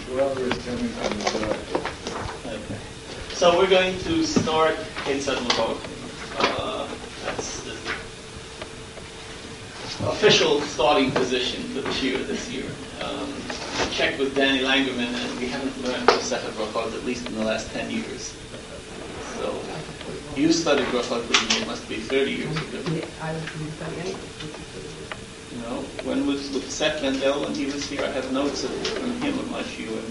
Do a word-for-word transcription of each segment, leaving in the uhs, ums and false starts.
Whoever is coming from the director. Okay. So we're going to start Ketzad Mavok. Uh, that's the official starting position for the Shira this year. Um, I checked with Danny Langerman, and we haven't learned Masechet Brachot at least in the last ten years. So you studied Brachot with me; it must be thirty years ago. I was studying. You know, when was with Seth Mendel when he was here? I have notes of, from him of my Shira.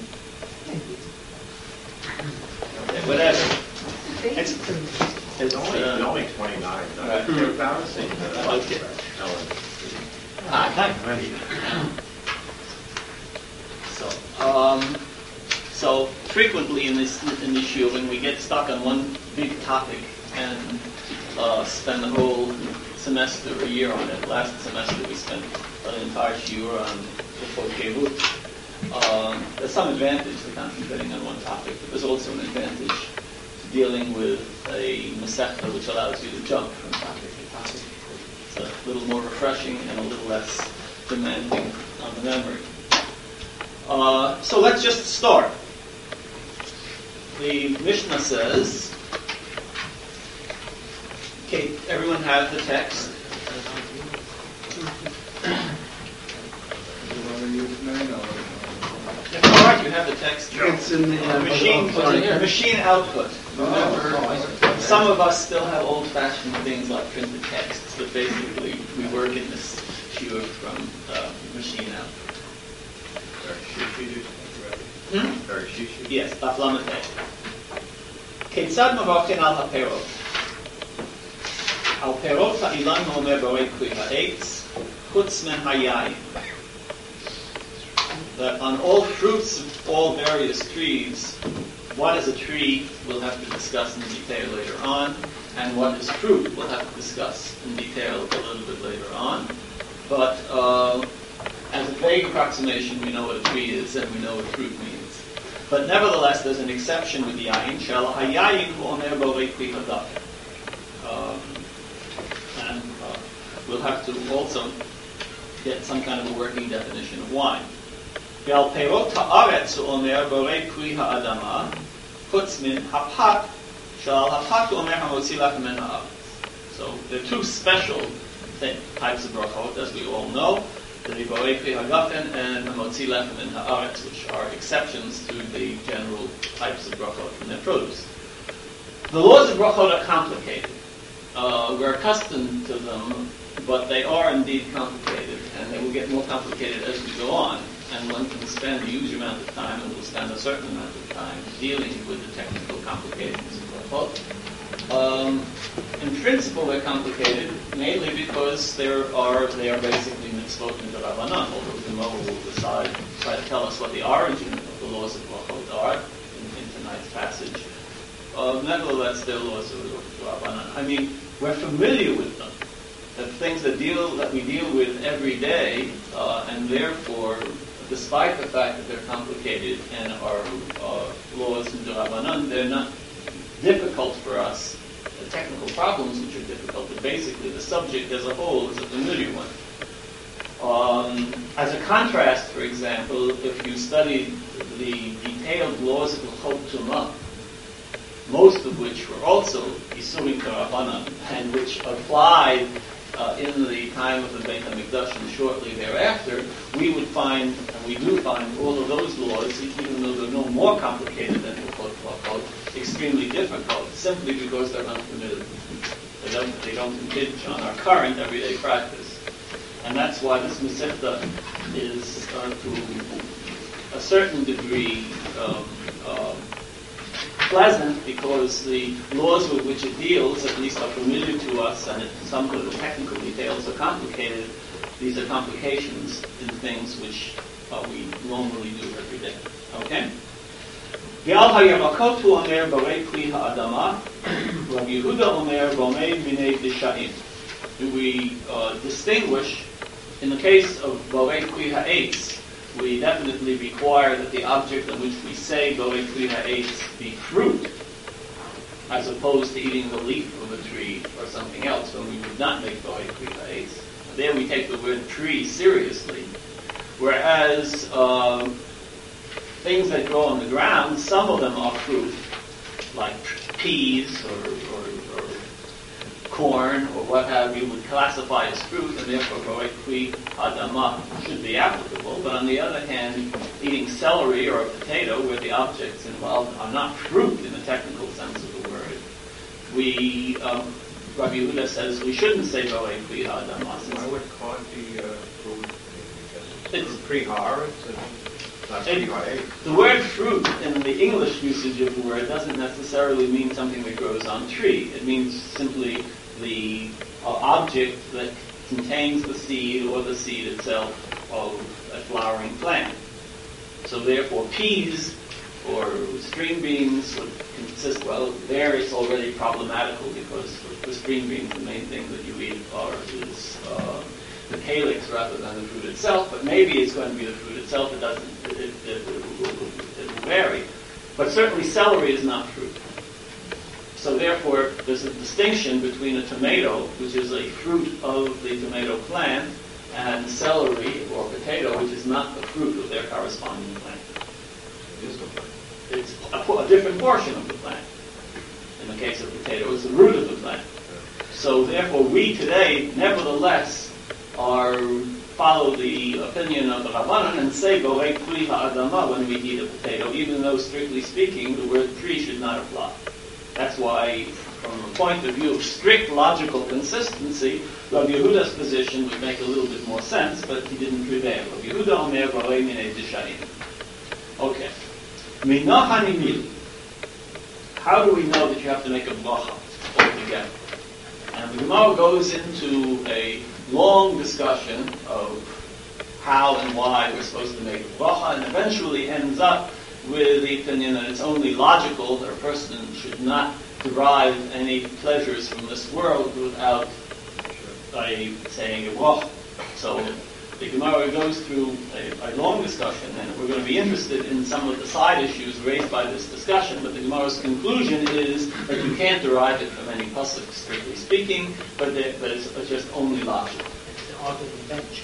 Okay, whatever. It's, It's only, uh, only twenty-nine. Right. They're balancing the Okay. Ellen. Ah, thank you. So, um, so frequently in this in this year, when we get stuck on one big topic and uh, spend the whole semester, a year on it. Last semester we spent an entire year on the Fokevut. Um, there's some advantage to concentrating on one topic, but there's also an advantage to dealing with a Masechta which allows you to jump from topic to topic. It's a little more refreshing and a little less demanding on the memory. Uh, so let's just start. The Mishnah says, okay, everyone have the text? You want to use nine or? If all right, you have the text. It's in the Uh, machine, sorry. machine output. Remember, some of us still have old-fashioned things like printed texts, but basically we work in this shiur from uh, machine output. Hmm? Yes, Daf Lamed Hey. Ketzad mavachin al haperot. Al perot ha'ilan omer borei kui ha'etz, chutz men hayayin. That on all fruits of all various trees, what is a tree we'll have to discuss in detail later on, and what is fruit we'll have to discuss in detail a little bit later on. But uh, as a vague approximation, we know what a tree is and we know what fruit means. But nevertheless, there's an exception with yayin. Shel hayayin hu omer borei kui hadafen. And uh, we'll have to also get some kind of a working definition of wine. ועל פירות הארץ הוא אומר בורא פרי האדמה, חוץ מן הפת, שעל הפת הוא אומר המוציא לחם מן הארץ. So there are two special th- types of brachot, as we all know, the borei pri hagafen and hamotzi lechem min haaretz, which are exceptions to the general types of brachot from their produce. The laws of brachot are complicated. Uh, we're accustomed to them, but they are indeed complicated, and they will get more complicated as we go on. And one can spend a huge amount of time, and will spend a certain amount of time dealing with the technical complications of brachot. Um, in principle, they're complicated, mainly because there are they are basically mitzvot midrabanan. Although the Gemara will decide, try to tell us what the origin of the laws of brachot are in, in tonight's passage. Uh, nevertheless, they're laws of midrabanan. I mean, we're familiar with them. The things that deal that we deal with every day, uh, and therefore, despite the fact that they're complicated and are uh, laws midrabanan, they're not difficult for us. The technical problems which are difficult, but basically the subject as a whole is a familiar one. Um, as a contrast, for example, if you study the detailed laws of Hilchot Tumah, most of which were also Isurim Karabanan, and which applied uh, in the time of the Beit HaMikdash and shortly thereafter, we would find, and we do find, all of those laws, even though they're no more complicated than Hilchot Brachot, extremely difficult, simply because they're unfamiliar. They don't, they don't impinge on our current everyday practice. And that's why this Masechta is, uh, to a certain degree, um, uh, pleasant, because the laws with which it deals, at least, are familiar to us, and it, some of the technical details are complicated. These are complications in things which uh, we normally do every day. Okay? ועל הירקות הוא אומר בורא פרי האדמה, רבי יהודה אומר בומי מיני דשאים. Do we uh, distinguish, in the case of בורא פרי העץ, we definitely require that the object in which we say בורא פרי העץ be fruit, as opposed to eating the leaf of a tree or something else, when we would not make בורא פרי העץ. There we take the word tree seriously. Whereas, um, things that grow on the ground, some of them are fruit, like peas or, or, or corn or what have you, would classify as fruit, and therefore borei pri adama should be applicable. But on the other hand, eating celery or a potato, where the objects involved are not fruit in the technical sense of the word, we, um, Rabbi Yehuda says we shouldn't say borei pri adama. Why would corn be uh, fruit? It's It's pre-har, it's uh, not It- pre-har. The word fruit in the English usage of the word doesn't necessarily mean something that grows on a tree. It means simply the uh, object that contains the seed or the seed itself of a flowering plant. So therefore peas or string beans would consist, well, there it's already problematical because for string beans the main thing that you eat are, is uh, the calyx rather than the fruit itself, but maybe it's going to be the fruit itself. It doesn't, it, it, it, it, will, it will vary. But certainly celery is not fruit. So therefore, there's a distinction between a tomato, which is a fruit of the tomato plant, and celery or potato, which is not the fruit of their corresponding plant. It is the plant. It's a, po- a different portion of the plant. In the case of potato, it's the root of the plant. So therefore, we today, nevertheless, are follow the opinion of the Rabbanan and say borei pri ha'adama when we eat a potato, even though strictly speaking, the word pri should not apply. That's why, from the point of view of strict logical consistency, Rabbi Yehuda's position would make a little bit more sense, but he didn't prevail. Rabbi Yehuda omer borei minei dishayim. Okay. Minachani mili. How do we know that you have to make a bracha altogether? And the Gemara goes into a long discussion of how and why we're supposed to make a bracha, and eventually ends up with the opinion that it's only logical that a person should not derive any pleasures from this world without a, saying a bracha. So the Gemara goes through a, a long discussion, and we're going to be interested in some of the side issues raised by this discussion, but the Gemara's conclusion is that you can't derive it from any pasuk, strictly speaking, but, that, but it's, it's just only logical. It's the art of invention.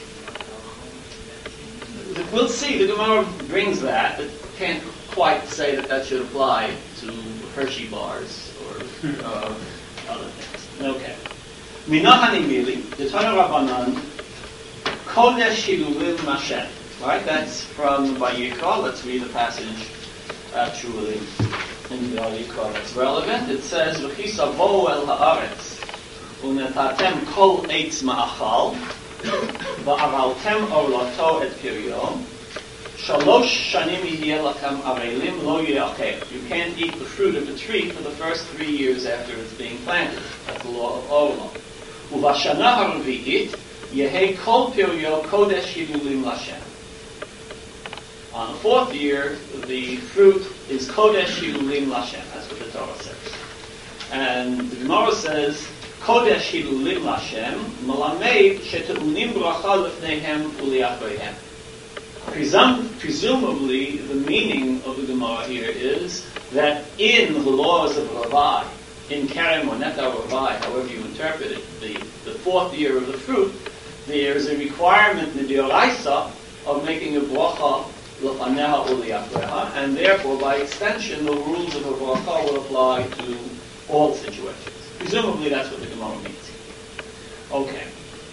We'll see. The Gemara brings that, but can't quite say that that should apply to Hershey bars or uh, other things. Okay. Minachani mili, the Tana Rabbanan, Kodesh Hilulim Mashem. Right? That's from Vayikra. Let's read the passage actually in Vayikra that's relevant. It says, V'chisavo el haaretz, unetatem kol eitz ma'achal, va'avaltem orlato et piryo, shalosh shanim yihye lakam arelim lo yi'acher. You can't eat the fruit of the tree for the first three years after it's being planted. That's the law of Orla. Uvashana haravi'it, Yehei kol piryo kodesh hilulim lashem. On the fourth year, the fruit is kodesh hilulim lashem. That's what the Torah says. And the Gemara says, kodesh hilulim lashem, malamed sheteunim bracha lefnehem uliachreihem. Presum- Presumably, the meaning of the Gemara here is that in the laws of Rabbi, in Kerem or Neta Rabbi, however you interpret it, the, the fourth year of the fruit, there's a requirement in the Dioraisa of making a bracha l'faneha u'li'achreha, and therefore, by extension, the rules of a bracha will apply to all situations. Presumably, that's what the Gemara means. Okay.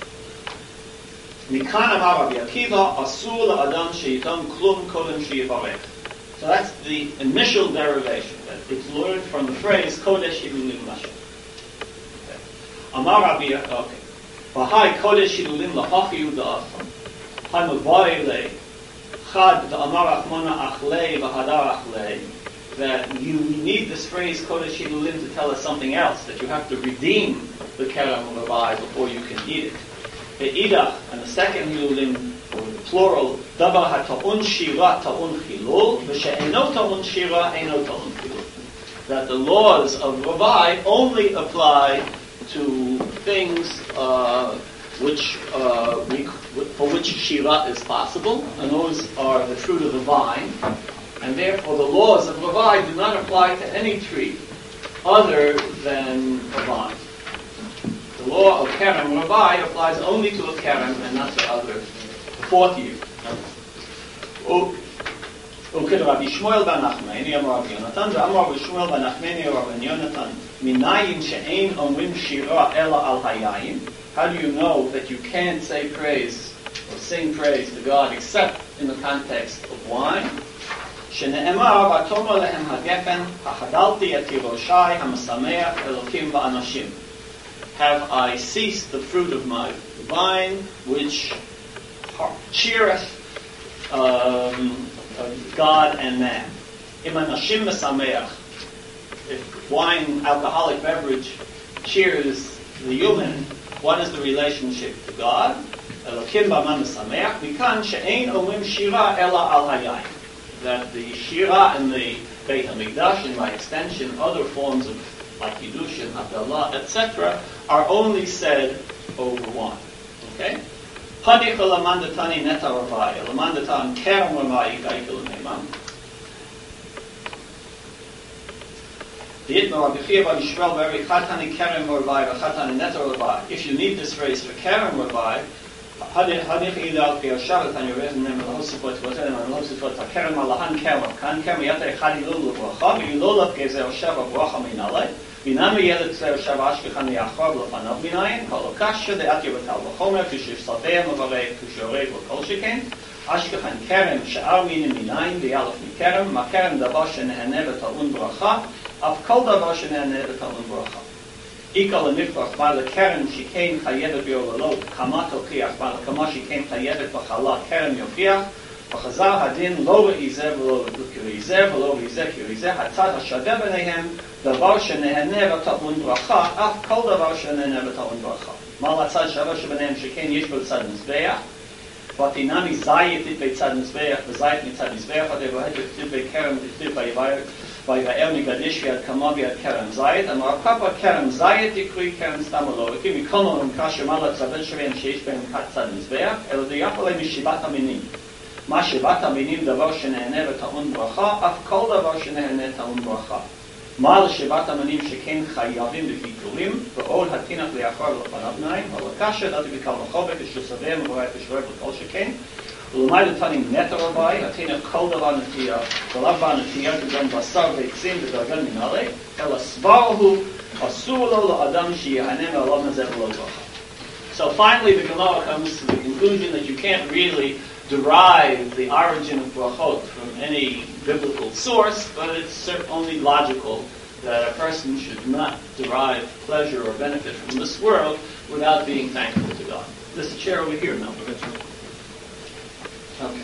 Mikan amar Rabbi Akiva, asur la'adam sheyitam klum kodem sheyivarech. So that's the initial derivation. That it's learned from the phrase kodesh hilulim lashem. Amar Rabbi Akiva. Okay. V'hai kodesh hilulim lahachiu da'afam. Hamavai le chad da'amar achmona achlei v'hadar achlei. That you need this phrase kodesh hilulim to tell us something else. That you have to redeem the kerem rabbi before you can eat it. Ve'idach, and the second hilulim, or the plural, davar ha'ta'un shira ta'un chilul, v'she'eno ta'un shira eno ta'un chilul. That the laws of rabbi only apply to things uh, which uh, we, for which shira is possible, and those are the fruit of the vine, and therefore the laws of Rabbi do not apply to any tree other than a vine. The law of Kerem Rabbi applies only to a Kerem and not to other. The fourth year. Oh. וכד רבי שמואל בן נחמני אמר רבי יונתן ואמר רבי שמואל בן נחמני אמר רבי יונתן מניין שאין אומרים שירה אלא על היין. How do you know that you can't say praise or sing praise to God except in the context of wine? שנאמר ותאמר להם הגפן החדלתי את תירושי המשמח אלוקים ואנשים. Have I ceased the fruit of my vine which cheereth um, God and man. Im anashim mesameach. If wine, alcoholic beverage, cheers the human, what is the relationship to God? Elokim b'man mesameach. Mikan she'ein omrim shira ela al hayayin. That the shira and the Beit HaMikdash, and by extension other forms of like Kiddushin, Havdalah, et cetera, are only said over wine. Okay? Hadich lamandatani neta ravaya, lamandatan kerem ravaya gaikil neman. If you need this phrase for kerem ravaya, hadich idal piashavet and yorezen nem lahosifot votem and lahosifot kerem alahan kerem kan kerem yate chadilul bracha v'yilolot gezer sheva bracha minalei. Minam yelet zer shava ashkechan yachar lefanav minayin kol kasha de'at yovetal v'chomer k'shivsaveim avarei k'shorei v'kol sheken ashkechan kerem she'ar minim minayin v'yalef mikerem ma kerem davar sheneheneh v'talun bracha av kol davar sheneheneh v'talun bracha ikal l'mifrach bar l'kerem shikein chayevet b'yolalot kamat ochiach bar l'kama shikein chayevet b'chala kerem yochiach בחזר הדין לא ראיזה ולא כראיזה ולא ראיזה כראיזה הצד השווה ביניהם דבר שנהנה וטעון ברכה אף כל דבר שנהנה וטעון ברכה. מה לצד שווה שביניהם שכן יש בו צד מזבח ותינמי זית בצד מזבח וזית מצד מזבח והדברת כתיב בכרם וכתיב ויבאר מגדיש ויד כמה ויד כרם זית אמר פאפה כרם זית יקרוי כרם סתם או לא וכי מכל מרמקה שמה לצד שוויהם שיש בהם צד מזבח אלא זה יכול להם משיבת המינים מה שבאת המינים דבר שנהנה וטעון ברכה, אף כל דבר שנהנה טעון ברכה. מה לשבאת המינים שכן חייבים בביטולים, ועוד התינך לאחר לפניו נעים, אבל הקשה דעתי בקל מחובק, שסביהם וברי כשווה וכל שכן, ולמי לתנים נטר רבי, התינך כל דבר נטייה, ולאו בה נטייה כגון בשר ועצים ודרגן מנהלי, אלא סבר הוא, אסור לו לאדם שיהנה מעולם הזה ולא ברכה. So finally the Gemara comes to the conclusion that you can't really derive the origin of brachot from any biblical source, but it's only logical that a person should not derive pleasure or benefit from this world without being thankful to God. There's a chair over here now. Okay.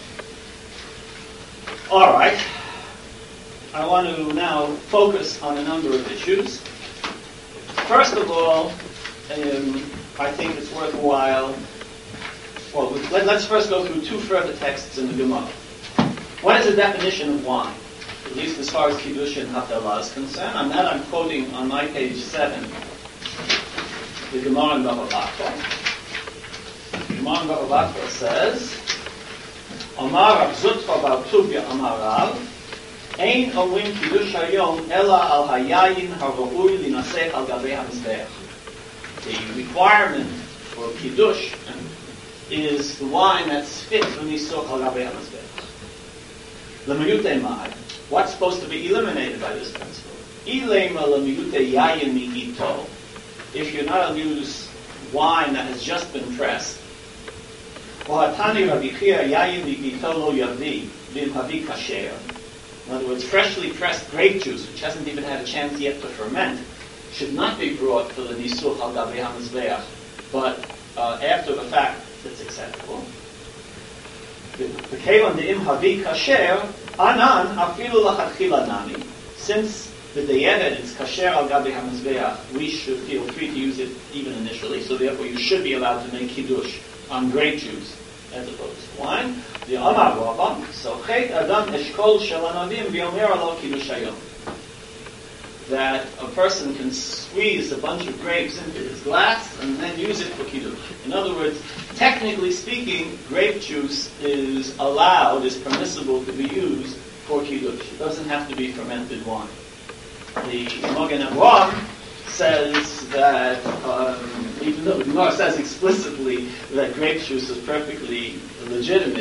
All right. I want to now focus on a number of issues. First of all, um, I think it's worthwhile. Well, let, let's first go through two further texts in the Gemara. What is the definition of wine? At least as far as Kiddush and Havdalah is concerned. On that I'm quoting on my page seven, the Gemara in Bava Batra. The Gemara in Bava Batra says, Amar Rav Zutra bar Tuvia Amar Rav, Ein omrim Kiddush hayom ela al hayayin hara'ui linasech al gabei hamizbeach. The requirement for Kiddush is the wine that's fit for Nisuch al Gabei HaMizbeach. L'miyutei ma'ad. What's supposed to be eliminated by this principle? Ilema l'miyutei yayin mi'ito. If you're not to use wine that has just been pressed, V'hatani Rabbi Chia yayin mi'ito lo yavi v'im havi kasher. In other words, freshly pressed grape juice, which hasn't even had a chance yet to ferment, should not be brought for the Nisuch al Gabei HaMizbeach, but uh, after the fact, it's acceptable. The Kevan de'im havi kasher, anan afilu lachatchila nami. Since the de'evet is kasher al gabi hamizbeach, we should feel free to use it even initially. So therefore, you should be allowed to make kiddush on grape juice as opposed to wine. The amar rabban, so chet adam eshkol shel anavim v'yomer alo kiddush hayom. That a person can squeeze a bunch of grapes into his glass and then use it for kiddush. In other words, technically speaking, grape juice is allowed, is permissible to be used for kiddush. It doesn't have to be fermented wine. The Magen Avraham says that, um, even though the Gemara says explicitly that grape juice is perfectly legitimate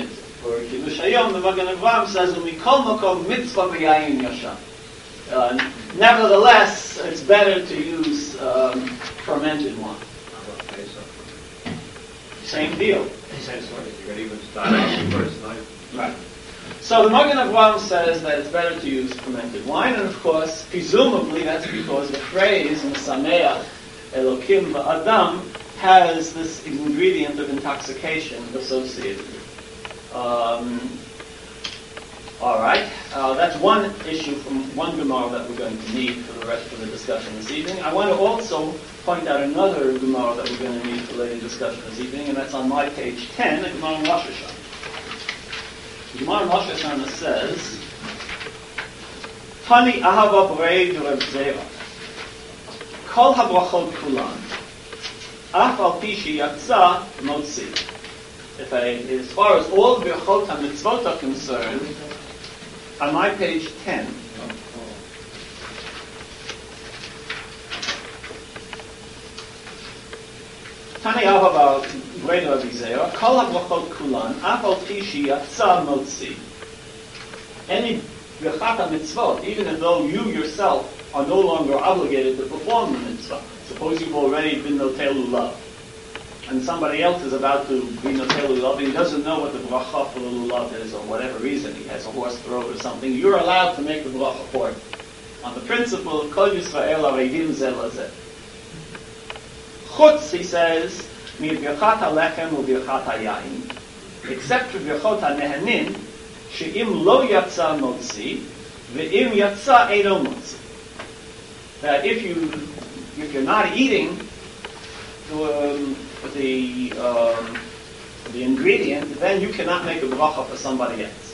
for Kiddush Hayom, the Magen Avraham says, "Umikol makom mitzvah b'yayin yashan." Uh, nevertheless, it's better to use um, fermented wine. How about Pesach? Same deal. You can even start out the first night. Right. So the Magen Avraham says that it's better to use fermented wine, and of course, presumably that's because the phrase "Mesameach Elokim v'Adam" has this ingredient of intoxication associated with it. Um, all right, uh, that's one issue from one Gemara that we're going to need for the rest of the discussion this evening. I want to also point out another Gemara that we're going to need for later discussion this evening, and that's on my page ten, a Gemara in Rosh Hashanah. The Gemara in Rosh Hashanah says, Tani ahava b'rei d'Reb Zera, kol habrachot kulan, af al pi sheyatza motzi. If I, as far as all the brachot ha-mitzvot are concerned, on my page ten, Tani ahava b'rei d'Reb Zera, kol habrachot kulan, af al pi sheyatza motzi. Any brachat mitzvot, even though you yourself are no longer obligated to perform the mitzvah. Suppose you've already been notel lulav, and somebody else is about to be notel lulav, and he doesn't know what the bracha for the lulav is, or whatever reason, he has a horse throat or something. You're allowed to make the bracha for it, on the principle of Kol Yisrael Areidim Zeh Lazeh. Chutz, he says, mi birchat halechem u birchat hayayin, except for birchot hanehanin, she'im lo yatsa motzi, ve'im yatsa eino motzi. That if you, if you're not eating um, the um, the ingredient, then you cannot make a bracha for somebody else.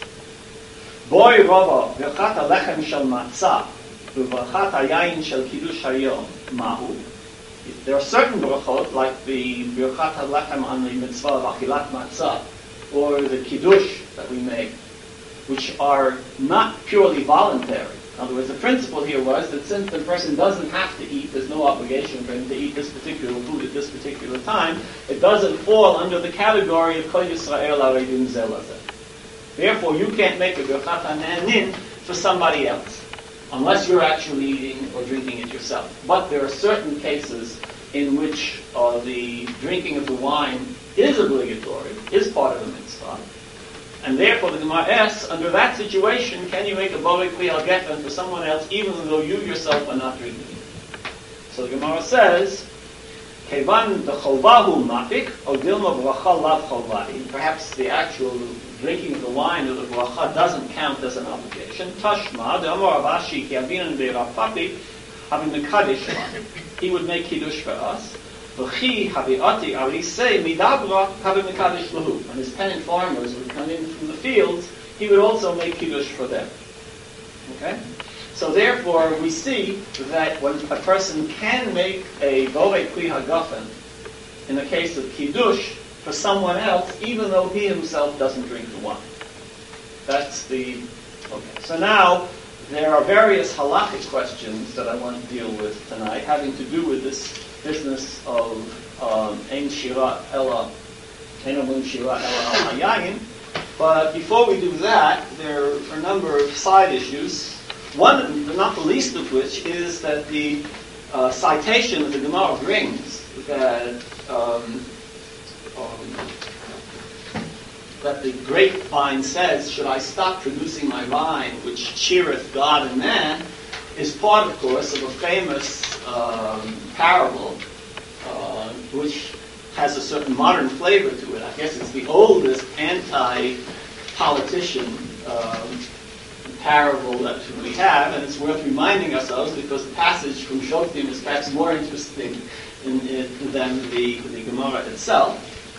Boy rava birchat halechem shel matzah, v'birchat hayayin shel kiddush hayom mahu. There are certain brachot, like the birchat halechem on the mitzvah of achilat matzah, or the kiddush that we make, which are not purely voluntary. In other words, the principle here was that since the person doesn't have to eat, there's no obligation for him to eat this particular food at this particular time, it doesn't fall under the category of Kol Yisrael Areidim Zeh Lazeh. Therefore, you can't make a birchat hanehanin for somebody else, unless you're actually eating or drinking it yourself. But there are certain cases in which uh, the drinking of the wine is obligatory, is part of the mitzvah. And therefore, the Gemara asks, under that situation, can you make a borei pri al gefen for someone else, even though you yourself are not drinking it? So the Gemara says, Kevan decholvahu mafik, o dilma bracha lav cholvahi. Perhaps the actual drinking of the wine or the bracha doesn't count as an obligation. Tashma, the Amar Avashi, ki avinan be'rav papi, having the kaddish, he would make kiddush for us. V'chi habi'ati arisei midabra having the kaddish lahu. And his tenant farmers would come in from the fields, he would also make kiddush for them. Okay? So therefore, we see that when a person can make a borei pri hagafen in the case of kiddush for someone else, even though he himself doesn't drink the wine. That's the... Okay. So now, there are various halachic questions that I want to deal with tonight, having to do with this business of Ein Shira Ela, Ein Omrim Shira Ela Al Hayayin. But before we do that, there are a number of side issues. One, not the least of which, is that the uh, citation that the Gemara brings that um, um, that the grapevine says, "Should I stop producing my vine, which cheereth God and man," is part, of course, of a famous um, parable, uh, which has a certain modern flavor to it. I guess it's the oldest anti-politician um, parable that we have, and it's worth reminding ourselves because the passage from Shoftim is perhaps more interesting in, in, than the, the Gemara itself.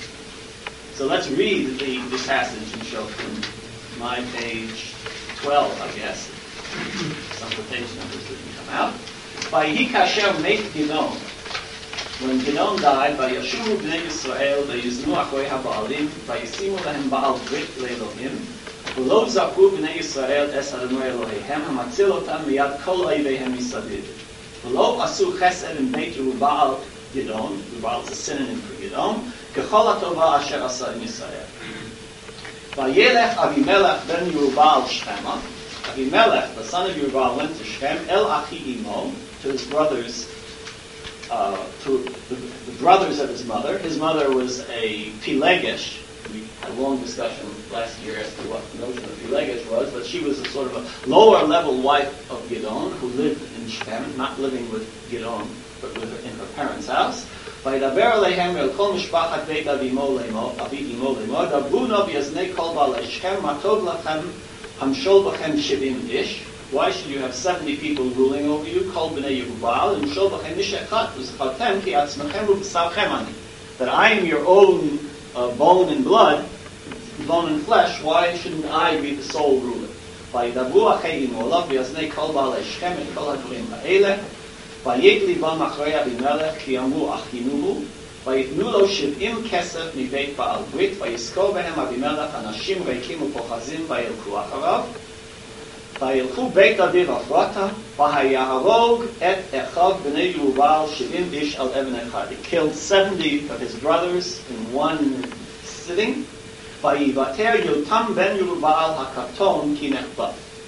So let's read the, the passage in Shoftim, my page twelve, I guess. Some of the page numbers didn't come out. Vayihi kasher met Gidon. When Gidon died, Vayashuvu bnei Yisrael vayiznu achrei haba'alim vayisimu lehem ba'al brit le'elohim v'lo zaku bnei Yisrael es Adonai Eloheihem hamatzil otam miyad kol oiveihem misaviv v'lo asu chesed in beit Yeruba'al Gidon. Yeruba'al is a synonym for Gidon. Kechol hatova asher asa in Yisrael. Vayelech Avimelech ben Yerubal Shchema. Avimelech, the son of Yerubal, went to Shechem, El Achi Imo, to his brothers, uh, to the, the brothers of his mother. His mother was a Pilegesh. We had a long discussion last year as to what the notion of Pilegesh was, but she was a sort of a lower level wife of Gidon who lived in Shechem, not living with Gidon, but with her, in her parents' house. וידבר עליהם אל כל משפחת בית אבי אמו לאמור, דברו נא באזני כל בעלי שכם, מה טוב לכם המשול בכם שבעים איש. Why should you have seventy people ruling over you? כל בני ירובעל, המשול בכם איש אחד, וזכרתם כי עצמכם ובשרכם אני. That I am your own uh, bone and blood, bone and flesh, why shouldn't I be the sole ruler? וידברו אחי אמו אליו באזני כל בעלי שכם את כל הדברים האלה. ויית ליבם אחרי אבימלך כי אמרו אחינוהו ויתנו לו שבעים כסף מבית בעל ברית ויזכור בהם אבימלך אנשים ריקים ופוחזים וילכו אחריו וילכו בית אביו אפרתה ויהרוג את אחיו בני ירובל שבעים איש על אבן אחד. He killed seventy of his brothers in one sitting. ויוותר יותם בן ירובל הקטון כי נחבא.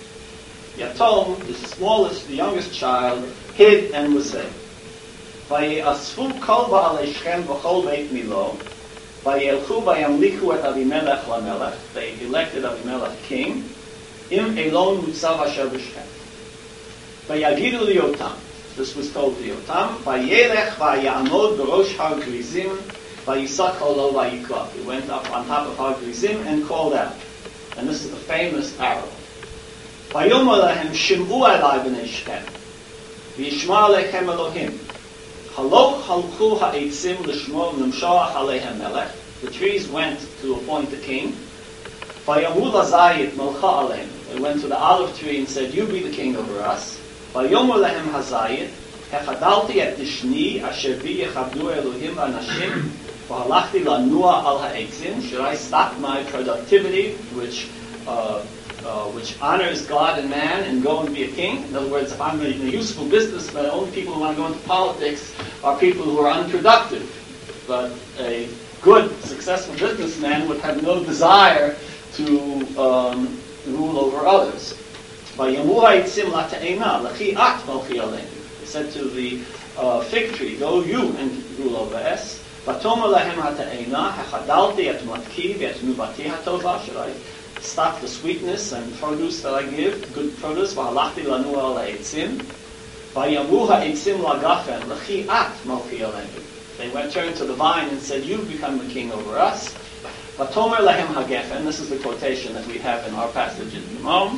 Yatom, the smallest, the youngest child, hid and was saved. ויאספו כל בעלי שכם וכל בית מילו, וילכו וימליכו את אבימלך למלך. They elected Abimelech king. עם אילון מוצב אשר בשכם. ויגידו ליותם, this was told to Yotam, וילך ויעמוד בראש הר גריזים, ויסע קולו ויקרא. He went up on top of Har Gerizim and called out. And this is the famous arrow. ויאמר להם שמעו אלי בני שכם וישמע עליכם אלוהים הלוך הלכו העצים לשמור ולמשוח עליהם מלך. The trees went to appoint the king. ויאמרו לזית מלכה עליהם. They went to the olive tree and said, you be the king over us. ויאמר להם הזית החדלתי את דשני אשר בי יכבדו אלוהים ואנשים והלכתי לנוע על העצים. Should I stop my productivity which uh, Uh, which honors God and man and go and be a king? In other words, if I'm a, a useful businessman, the only people who want to go into politics are people who are unproductive. But a good, successful businessman would have no desire to um, rule over others. He said to the uh, fig tree, go you and rule over us. Should I stop the sweetness and produce that I give, good produce? They went turned to the vine and said, you become the king over us. This is the quotation that we have in our passage in Yomam.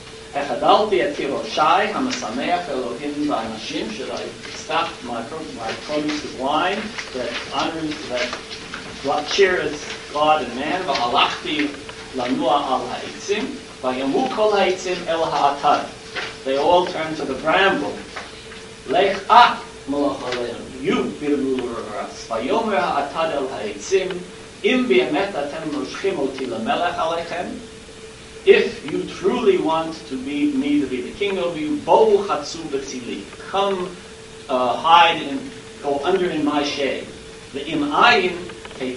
Should I stop my, my produce of wine that honors, that cheers God and man? לנוע על העצים, ויאמרו כל העצים אל האטד. They all turned to the bramble. לך את מלך עלינו, you be the ruler over us. ויאמר האטד אל העצים, אם באמת אתם מושכים אותי למלך עליכם, if you truly want to be me to be the king over you, בואו חצו בצילי. Come uh, hide and go under in my shade. ואם אין, and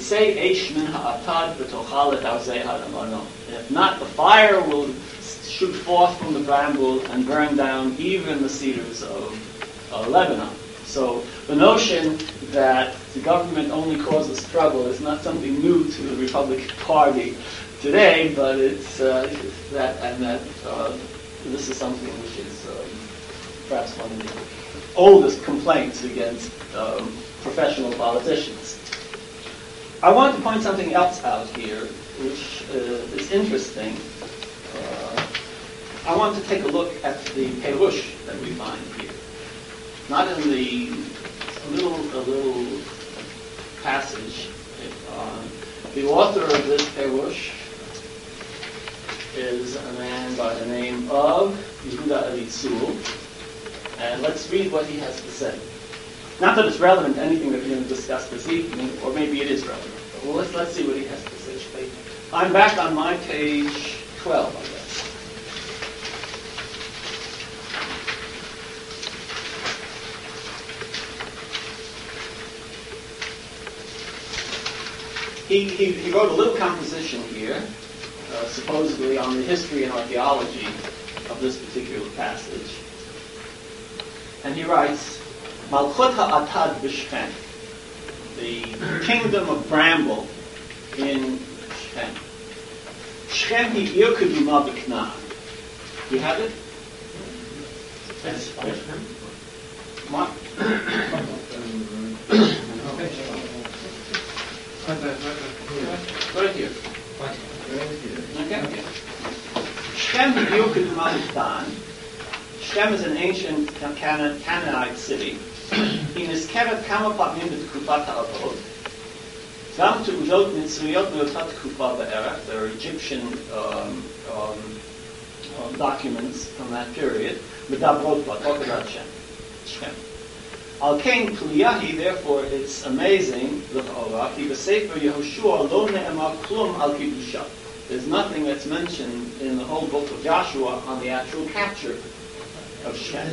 if not, the fire will shoot forth from the bramble and burn down even the cedars of uh, Lebanon. So the notion that the government only causes trouble is not something new to the Republican Party today, but it's uh, that and that uh, this is something which is uh, perhaps one of the oldest complaints against um, professional politicians. I want to point something else out here, which uh, is interesting. Uh, I want to take a look at the Perush that we find here. Not in the a little a little passage. Uh, the author of this Perush is a man by the name of Yehuda Elitzur, and let's read what he has to say. Not that it's relevant to anything that we're going to discuss this evening, or maybe it is relevant. But well, let's, let's see what he has to say. I'm back on my page twelve, I guess. He, he, he wrote a little composition here, supposedly on the history and archaeology of this particular passage. And he writes, Malchut ha'atad b'Shechem, the kingdom of bramble in Shechem. Shechem hi ir keduma b'Kna'an. Do you have it? Yes. What? Right here. Okay, okay. Shechem hi ir keduma b'Kna'an. Shechem is an ancient Cana- Canaanite city. He nizkeret kama pa'amim b'tkufat ha'avot. Gam te'udot mitzriyot be'otat tkufa ba'erech. There are Egyptian um, um, um, documents from that period. Medabrot ba, talk about Shem. Shechem. Al kein pliyahi, therefore it's amazing, l'cha'orah, ki b'sefer Yehoshua lo ne'emar klum al kidusha. There's nothing that's mentioned in the whole book of Joshua on the actual capture of Shechem.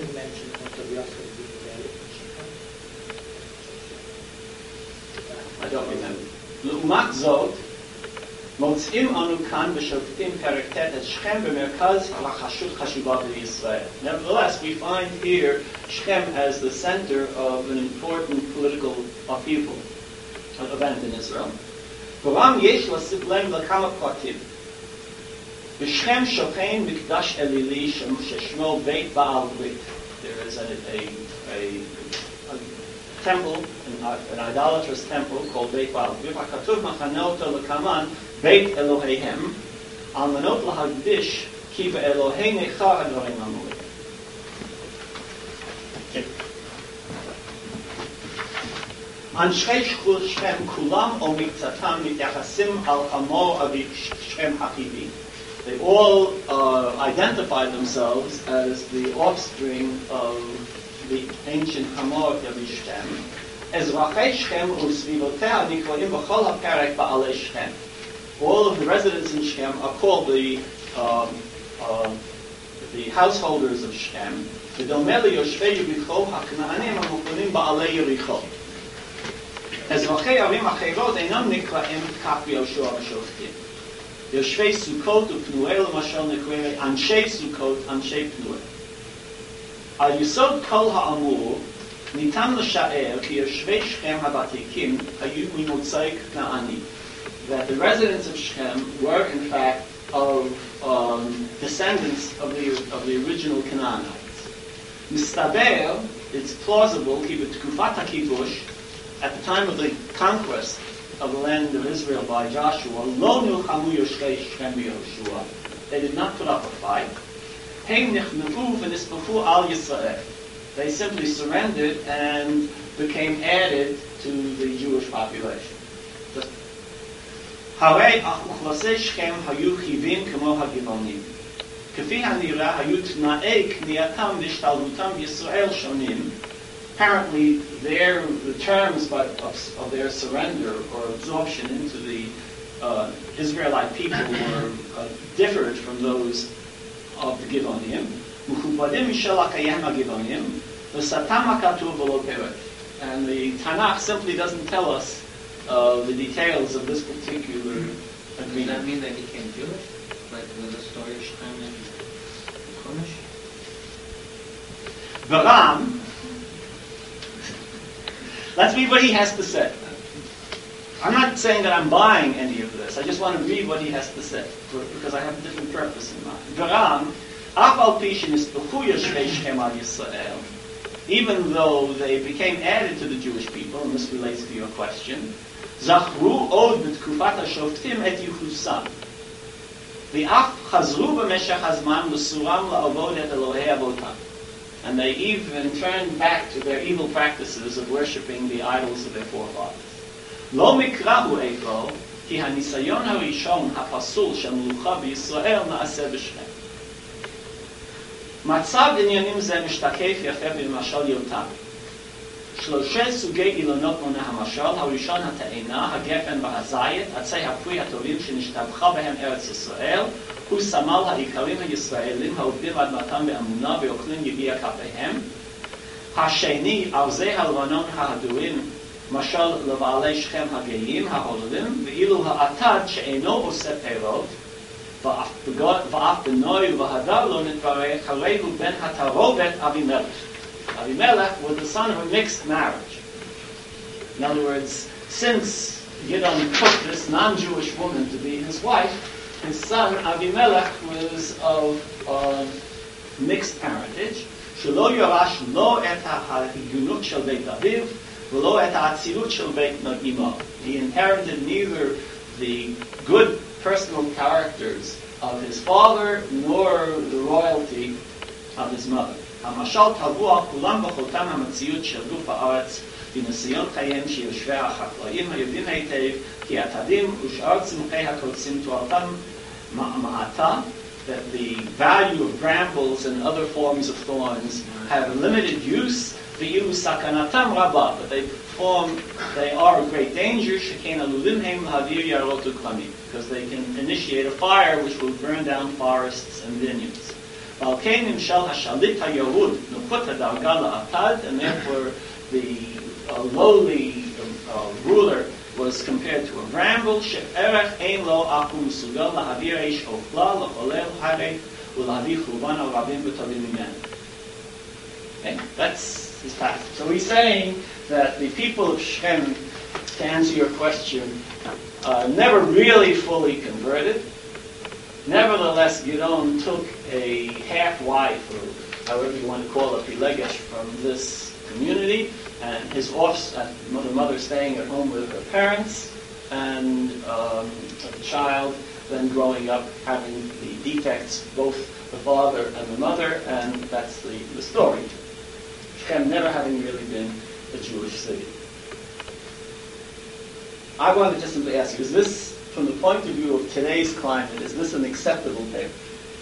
I don't remember. L'umat zot, motzim anu kan b'shoftim perek tet et Shechem b'merkaz ha'chashut chashuva b'Yisrael. Nevertheless, we find here Shechem as the center of an important political upheaval, an event in Israel. Goram yesh lasib lem l'kama pratim. B'Shechem shochein mikdash elili sheshmo beit Baal Brit. There is a, a, a, a temple, an, an idolatrous temple called Beit Baal Brit. HaKatuv machanot l'kaman Beit Elohehem al manot l'hagdish ki be'Elohei nechar hadorim amulim. Anshei Shechem kulam o miktatam mityachasim al hamo avi Shechem hachivi. They all uh, identify themselves as the offspring of the ancient Hamor of Shechem. Ezrachei Shechem u'svivotea nikroim b'chol ha'perek ba'alei Shechem. All of the residents in Shechem are called the um, uh, the householders of Shechem. V'domeh liyoshvei Yericho ha'kna'anim ha'mukunim ba'alei Yericho. Ezrachei arim ha'cheirot einam nikraim kach Yehoshua v'shoftim. Yoshvei Sukkot u'Pnuel Mashal Nekrei Anshei Sukkot Anshei Pnuel. Al Yisod Kol Ha'amur Nitan L'Sha'er Ki Yoshvei Shechem Havatikim Hayu Mimotzai Kna'ani. That the residents of Shechem were in fact of um, descendants of the of the original Canaanites. Mistaber, it's plausible Ki B'Tkufat HaKibush, at the time of the conquest of the land of Israel by Joshua, lo nilchamu yoshvei Shechem b'Yehoshua. They did not put up a fight. Heim nichnevu v'nispachu al Yisrael. They simply surrendered and became added to the Jewish population. Harei achuklasei Shechem hayu chivim k'mo hagivonim. K'fi hanira hayu t'na'ei k'niyatam v'ishtalhutam Yisrael shonim. Apparently, their the terms but of, of their surrender or absorption into the uh, Israelite people were uh, differed from those of the Givonim. And the Tanakh simply doesn't tell us uh, the details of this particular agreement. Does that mean they became Jewish? Like with the story of Shechem and Chumash? Varam. Let's read what he has to say. I'm not saying that I'm buying any of this. I just want to read what he has to say, because I have a different purpose in mind. Varam, af al pi shenispachu yoshvei Shechem al Yisrael, even though they became added to the Jewish people, and this relates to your question, zachru od b'tkufat hashoftim et yichusam. The af chazru b'meshach hazman l'suram la'avod et Elohei avotam. And they even turned back to their evil practices of worshipping the idols of their forefathers. Lo mikrahu eifo, ki hanisayon harishon hapasul shel melucha b'Yisrael na'aseh b'Shechem. Matzav inyanim ze mishtakef yafe b'mashal yotam. Shloshe sugei ilonot moneh hamashal, harishon hata'ena, hagefen v'hazayit, atzei hapri hatovim shenishtabcha behem Eretz Yisrael, הוא סמל העיקרים הישראלים העובדים אדמתם באמונה ואוכלים יגיע כפיהם. השני, על זה הלבנון ההדורים, משל לבעלי שכם הגאים, ההולדים, ואילו האטד שאינו עושה פירות, ואף בנוי והדר לא נתברך, הרי הוא בן התערובת אבימלך. Avimelech was the son of a mixed marriage. In other words, since Gideon took this non-Jewish woman to be his wife, his son Avimelech was of uh, mixed parentage. שלא יורש לא את ההגינות של בית אביו ולא את האצילות של בית אמו. He inherited neither the good personal characters of his father nor the royalty of his mother. המשל טבוע כולם בחותם המציאות של גוף הארץ בניסיון חייהם של יושבי החקלאים היודעים היטב כי עתדים ושאר צמחי הקוצים תועלתם מעטה, that the value of brambles and other forms of thorns have a limited use, ואילו סכנתם רבה, but they form, they are a great danger, שכן עלולים הם להעביר יערות וכרמים, because they can initiate a fire which will burn down forests and vineyards. ועל כן נמשל השליט הירוד נוחות הדרגה לאטד, and therefore the uh, lowly uh, ruler was compared to a bramble, שערך אין לו אך הוא מסוגל להעביר אש אוכלה, לחולל הרג ולהביא חורבן על רבים וטובים ממנו. Okay, that's his passage. So he's saying that the people of Shem, to answer your question, uh, never really fully converted. Nevertheless, Gideon took a half-wife, or however you want to call it, Pilegesh, from this community, and his offspring, the mother staying at home with her parents, and um, the child then growing up having the defects, both the father and the mother, and that's the, the story. Shem never having really been a Jewish city. I wanted to simply ask you, is this, from the point of view of today's climate, is this an acceptable paper?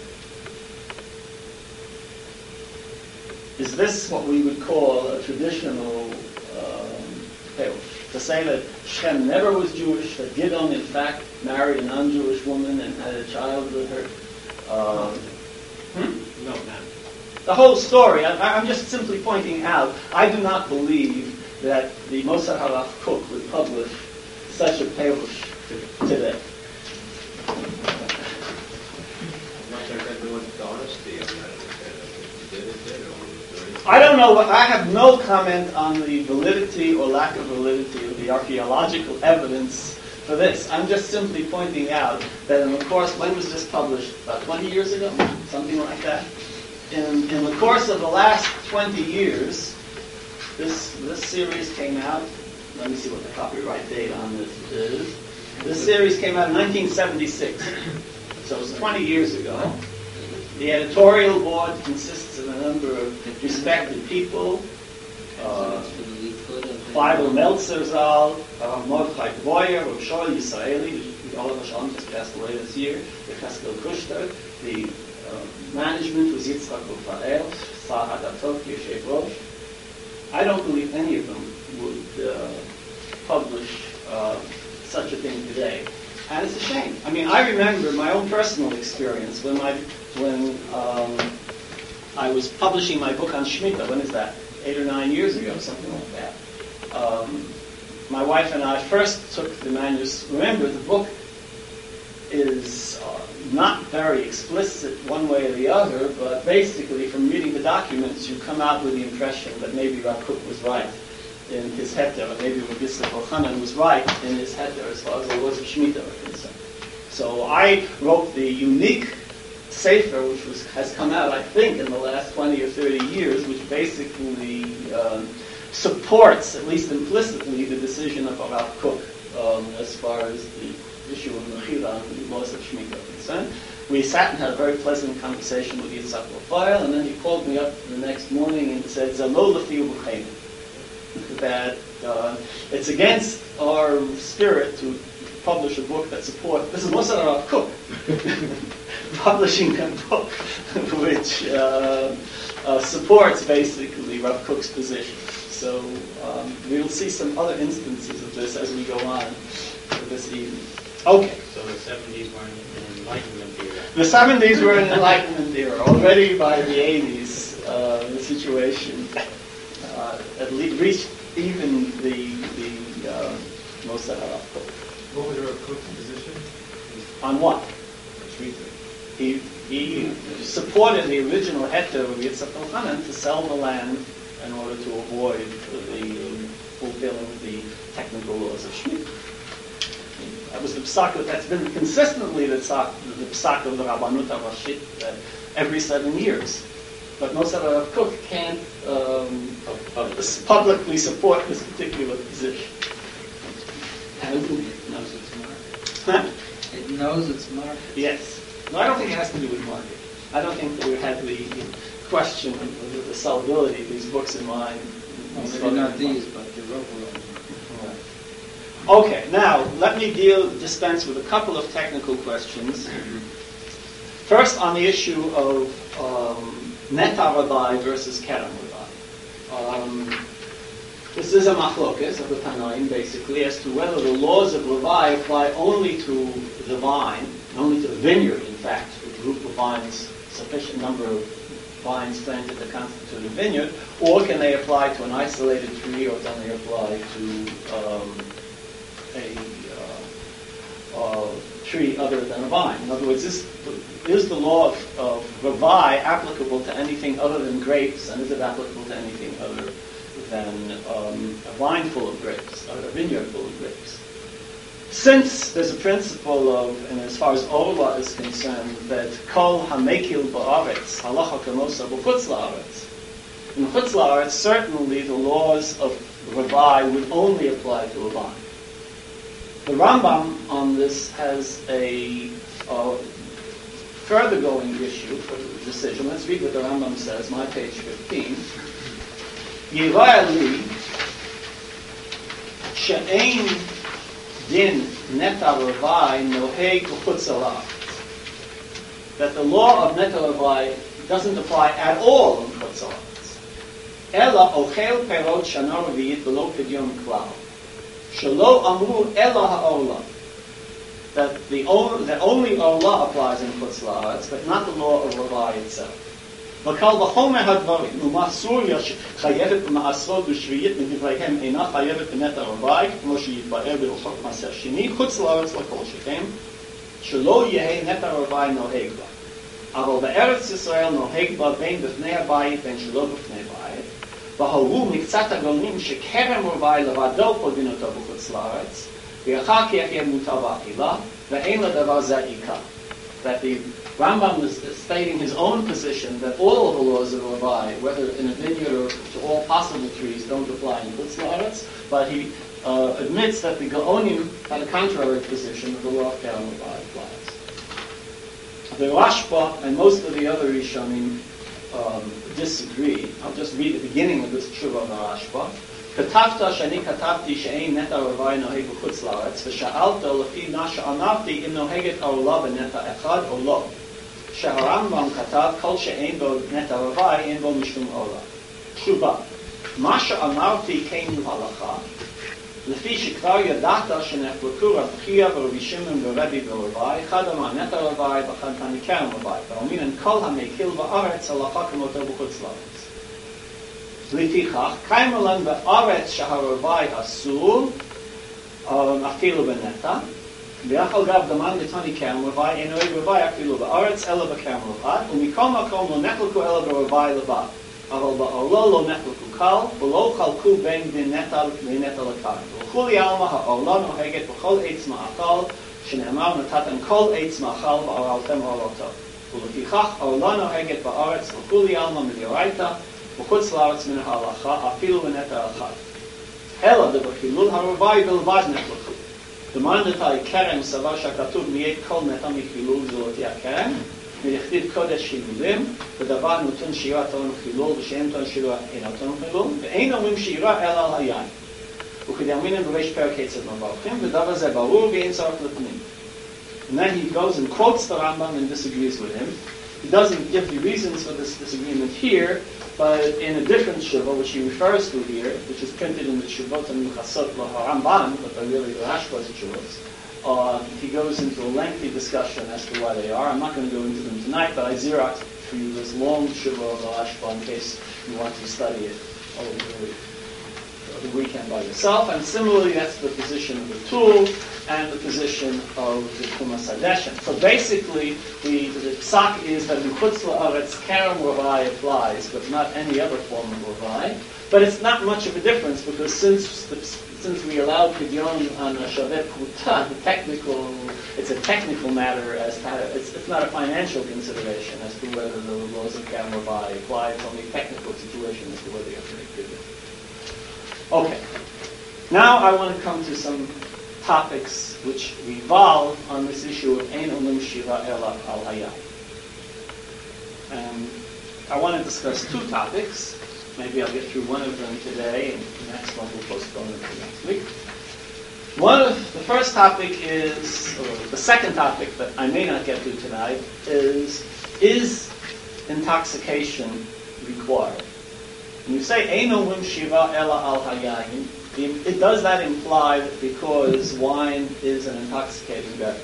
Is this what we would call a traditional um, paper? To say that Shem never was Jewish, that Gideon in fact married a non-Jewish woman and had a child with her? Um, hmm? No, no. The whole story, I, I'm just simply pointing out, I do not believe that the Mossad HaRav Kook would publish such a perush today. I don't know, I have no comment on the validity or lack of validity of the archaeological evidence for this. I'm just simply pointing out that in the course, when was this published? About twenty years ago? Something like that? In, in the course of the last twenty years, this this series came out. Let me see what the copyright date on this is. This series came out in nineteen seventy-six, so it was twenty years ago. The editorial board consists of a number of respected people. Uh, Feivel Meltzer Zal, Rav Mordechai Boyer, Rav Shaul Yisraeli, all of us on just passed away this year, the Cheskel Kushter, the uh, management was Yitzchak Rafael, Sah Hadatot, Yeshev Rosh. I don't believe any of them would uh, publish uh, such a thing today. And it's a shame. I mean, I remember my own personal experience when my, when um, I was publishing my book on Shemitah. When is that? Eight or nine years ago, something like that. Um, my wife and I first took the manuscript. Remember, the book is uh, not very explicit one way or the other, but basically from reading the documents, you come out with the impression that maybe Rav Kook was right in his heter, or maybe Rav Yitzchak Elchanan was right in his heter as far as the laws of Shemitah are concerned. So I wrote the unique Sefer, which was, has come out, I think, in the last twenty or thirty years, which basically um, supports, at least implicitly, the decision of Rav Kook um, as far as the issue of Mechila and the laws of Shemitah are concerned. We sat and had a very pleasant conversation with Yitzchak Rafael, and then he called me up the next morning and said, Zalo lefi u'b'chein, that uh, it's against our spirit to publish a book that supports, this is Mossad HaRav Kook, publishing a book which uh, uh, supports basically Rav Kook's position. So um, we will see some other instances of this as we go on for this evening. Okay. So the seventies were an Enlightenment era. The seventies were an Enlightenment era. Already by the eighties, uh, the situation uh, at least reached even the the uh, Mossad HaRav Kook. What was Rav Kook's position? On what? Shmita. He, he supported the original heter of Yitzchak Elchanan to sell the land in order to avoid the um, fulfilling the technical laws of Shemitah. That was the psak, that's been consistently the psak, the psak of the Rabbanut HaRashit uh, every seven years. But Moshe Rav Kook can't um, publicly support this particular position. And, It knows its market. huh? It knows its market. Yes. No, I don't think it has to do with market. I don't think that we had the question of the, the sellability of these books in mind. Well, maybe not these, but the overall. Okay, now let me deal, dispense with a couple of technical questions. First, on the issue of um, Neta Rabbi versus Kerem Rabbi. Um, this is a machlokes of the Tanaim, basically, as to whether the laws of Rabbi apply only to the vine, only to the vineyard, in fact, with a group of vines, sufficient number of vines planted to constitute a vineyard, or can they apply to an isolated tree, or can they apply to um, a uh, uh, tree other than a vine? In other words, this, is the law of, of Rabbi applicable to anything other than grapes, and is it applicable to anything other than um, a vine full of grapes, or a vineyard full of grapes? Since there's a principle of, and as far as Orla is concerned, that Kol HaMekil Ba'aretz, Halacha Kamosa B'chutz La'aretz. In Chutz La'aretz, certainly the laws of Rabbi would only apply to a vine. The Rambam on this has a uh, further going issue for the decision. Let's read what the Rambam says, my page fifteen. Yirah li she'ein din neta Rabbi noheg chutz la'aretz. That the law of neta Rabbi doesn't apply at all in chutz la'aretz. Ela ochel perot shana revi'it v'lo pidyon klal. Shelo amru ela ha'orla. That the only, that only orla applies in chutz la'aretz, but not the law of Rabbi itself. וקל וחומר הדברים, ומסוריה חייבת במעשרות ושביעית מדבריהם אינה חייבת בנטע רבי, כמו שיתבאר בהלכות מעשר שני, חוץ לארץ לכל שכן, שלא יהא נטע רבי נוהג בה. אבל בארץ ישראל נוהג בה בין בפני הבית, בין שלא בפני בית, והורו מקצת הגאונים שכרם רבי לבדו פודין אותו בחוץ לארץ, ואחר כך יהיה מותר באכילה, ואין לדבר זה עיקר. That the Rambam is stating his own position that all of the laws of Rabbi, whether in a vineyard or to all possible trees, don't apply in Chutz La'aretz, but he uh, admits that the Gaonim had a contrary position that the law of Kerem Rabbi applies. The Rashba and most of the other Rishonim um, disagree. I'll just read the beginning of this Tshuva of the Rashba. כתבת שאני כתבתי שאין נטע רבי נוהג בחוץ לארץ, ושאלת לפי מה שאמרתי אם נוהגת עורלה בנטע אחד או לא. שהרמב"ם כתב כל שאין בו נטע רבי אין בו משום עורלה. תשובה, מה שאמרתי כן הלכה, לפי שכבר ידעת שנחלקו רב חייא ורבי שמעון ורבי ורבי, אחד אמר נטע רבי ואחד אמר כרם רבי, ואומרים כל המקיל בארץ הלכה כמותו בחוץ לארץ. לפיכך, קיימה לנו בארץ שהרבי אסור, אפילו בנטע, ואף גב דמן לתני כרם רבי, אינו רבי אפילו בארץ, אלא בכרם רבי, ומכל מקום לא נחלקו אלא ברבי לבד. אבל בעורלה לא נחלקו קל, ולא חלקו בין דין נטע לנטע לכרם. ולכולי עלמא העורלה נוהגת בכל עץ מאכל, שנאמר נתתם כל עץ מאכל ועורלתם עורלתו. ולפיכך העורלה נוהגת בארץ, לכולי עלמא מדאורייתא, בחוץ לארץ מן ההלכה, אפילו בנטע אחד. אלא דבחילול הרבי בלבד נחלקו. דמנדתי כרם סבר שהכתוב מיית כל נטע מחילול זולתי הכרם, מלכתיב קודש חילולים, ודבר נותן שירה טעון חילול, ושאין טעון שירה אין טעון חילול, ואין אומרים שירה אלא על היין. וכדאמינם בריש פרק עצת מברכים, ודבר זה ברור ואין צורך לפנים. And then he goes and quotes the Rambam and disagrees with him. He doesn't give the reasons for this disagreement here, but in a different Shuvah, which he refers to here, which is printed in the Shuvot and Muchasot Rambam, but they're really the Rashba's Shuvos, uh, he goes into a lengthy discussion as to why they are. I'm not going to go into them tonight, but I xeroxed for you this long Shuvah of the Rashba in case you want to study it over the the weekend by yourself. And similarly, that's the position of the tool and the position of the Tumas Hadeshen. So basically, we, the psak is that Mechutz La'aretz Kerem Ravai applies, but not any other form of Ravai. But it's not much of a difference, because since the, since we allow Pidyon on a Shavet Pruta, the technical, it's a technical matter, as to how, it's, it's not a financial consideration as to whether the laws of Kerem Ravai apply. It's only a technical situation as to whether you have to make Pidyon. Okay. Now I want to come to some topics which revolve on this issue of Ein Olim Shiva Ela Al Hayah. And I want to discuss two topics. Maybe I'll get through one of them today, and the next one we'll postpone until next week. One of the first topic is, or the second topic that I may not get to tonight, is is intoxication required? When you say Ein Olim Shiva Ela Al Hayayin, it does that imply that because wine is an intoxicating beverage?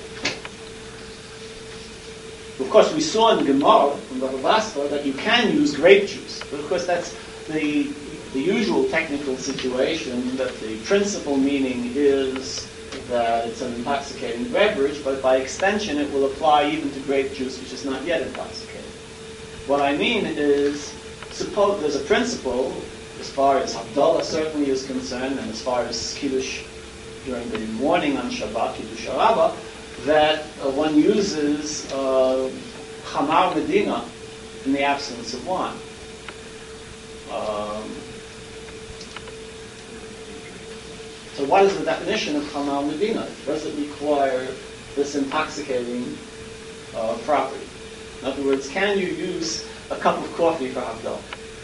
Of course, we saw in the Gemara from Bava Basra that you can use grape juice, but of course that's the the usual technical situation, that the principal meaning is that it's an intoxicating beverage, but by extension it will apply even to grape juice, which is not yet intoxicating. What I mean is, suppose there's a principle, as far as Havdalah certainly is concerned, and as far as Kiddush during the morning on Shabbat, Kiddush Rabbah, that uh, one uses uh, Chamar Medina in the absence of wine. Um, so what is the definition of Chamar Medina? Does it require this intoxicating uh, property? In other words, can you use a cup of coffee for Havdalah?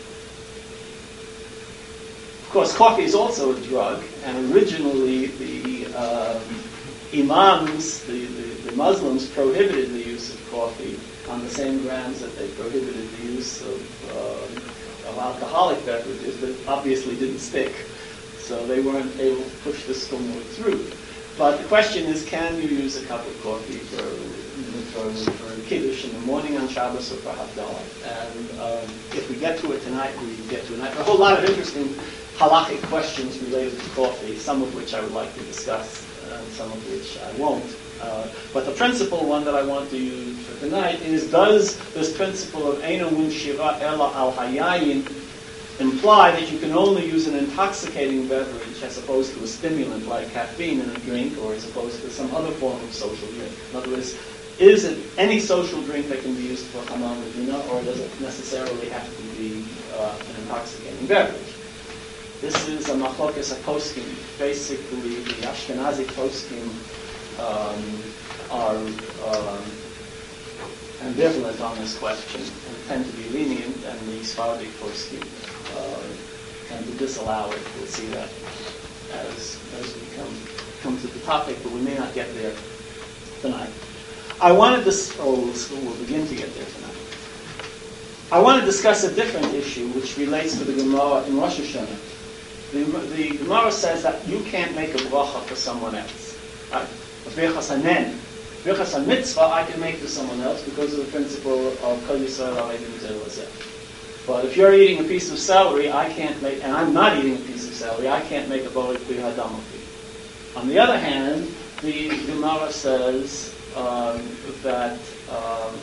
Of course, coffee is also a drug, and originally the um, imams, the, the, the Muslims, prohibited the use of coffee on the same grounds that they prohibited the use of, uh, of alcoholic beverages, but obviously didn't stick. So they weren't able to push this forward through. But the question is, can you use a cup of coffee for, for, for Kiddush in the morning on Shabbos or for Havdalah? And um, if we get to it tonight, we get to it tonight. There are a whole lot of interesting halachic questions related to coffee, some of which I would like to discuss, and some of which I won't. Uh, but the principal one that I want to use for tonight is, does this principle of Ein Olim Shiva Ela Al Hayayin imply that you can only use an intoxicating beverage as opposed to a stimulant like caffeine in a drink, or as opposed to some other form of social drink? In other words, is it any social drink that can be used for Chamar Medina, or does it necessarily have to be uh, an intoxicating beverage? This is a machlokes poskim. Basically, the Ashkenazi poskim um, are um, ambivalent on this question and tend to be lenient, and the Sephardic poskim uh, tend to disallow it. We'll see that as as we come come to the topic, but we may not get there tonight. I wanted this. Oh, we'll, we'll begin to get there tonight. I want to discuss a different issue which relates to the Gemara in Rosh Hashanah. The, the Gemara says that you can't make a bracha for someone else. Right? A birchas hanen, birchas mitzvah, I can make for someone else because of the principle of Kol Yisrael Aleichem Zeh Lazeh. But if you're eating a piece of celery, I can't make, and I'm not eating a piece of celery, I can't make a borei pri hadama for you. On the other hand, the Gemara says um, that um,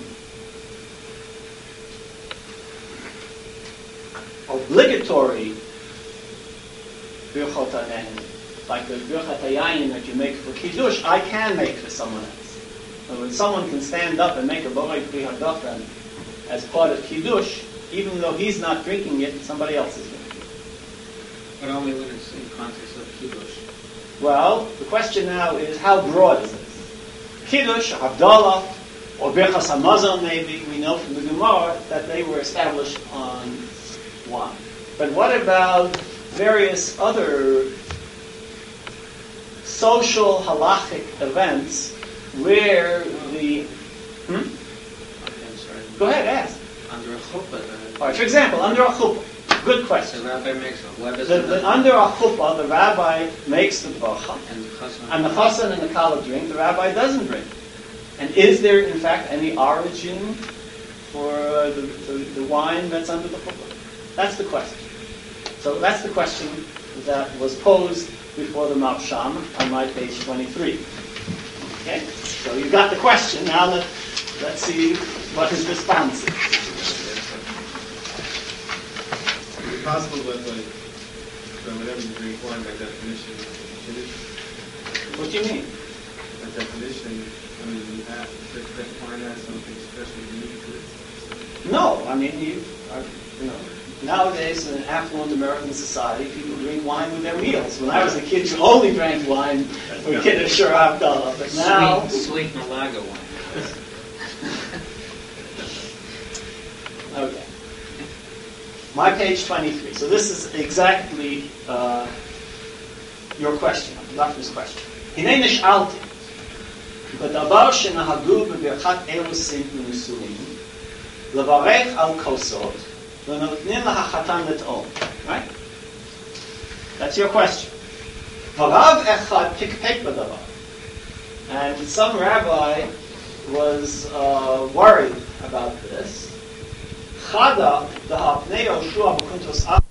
obligatory birchot hanen, like the birchat hayayin that you make for Kiddush, I can make for someone else. And when someone can stand up and make a borei pri hadafen as part of Kiddush, even though he's not drinking it, somebody else is drinking it. But only when it's in context of Kiddush. Well, the question now is, how broad is this? Kiddush, Havdalah, or Birchas Hamazon maybe, we know from the Gemara that they were established on wine. But what about various other social halachic events where the... Hmm? I'm sorry. Go ahead, ask. Under a chuppah, All right, for example, under a chuppah. Good question. the rabbi makes a what is The, it? the, under a chuppah, the rabbi makes the bracha, And the chassan. and the chassan and the kala drink, the rabbi doesn't drink. And is there, in fact, any origin for uh, the, the, the wine that's under the chuppah? That's the question. So that's the question that was posed before the Mapsham on my page twenty-three. Okay? So you got the question. Now let, let's see what his response is. Is it possible that, like, so whenever you drink wine by definition, should it, What do you mean? by definition, I mean, you have, that that wine has something special unique to it? No, I mean, you, are, you know, nowadays in an affluent American society, people drink wine with their meals. When I was a kid, you only drank wine for Kiddush or Havdalah, but now... Sweet, sweet Malaga wine. Okay. My page twenty-three. So this is exactly uh, your question, Dafna's question. Hinei nish'alti, b'davar shenahagu b'birchat erusin u'nisuin, levarech al kosot, v'notnin lahachatan let'om. Right? That's your question. V'rav echad pikpek b'davar. And some rabbi was uh, worried about this. Chada, the hapnei Yoshua b'kuntos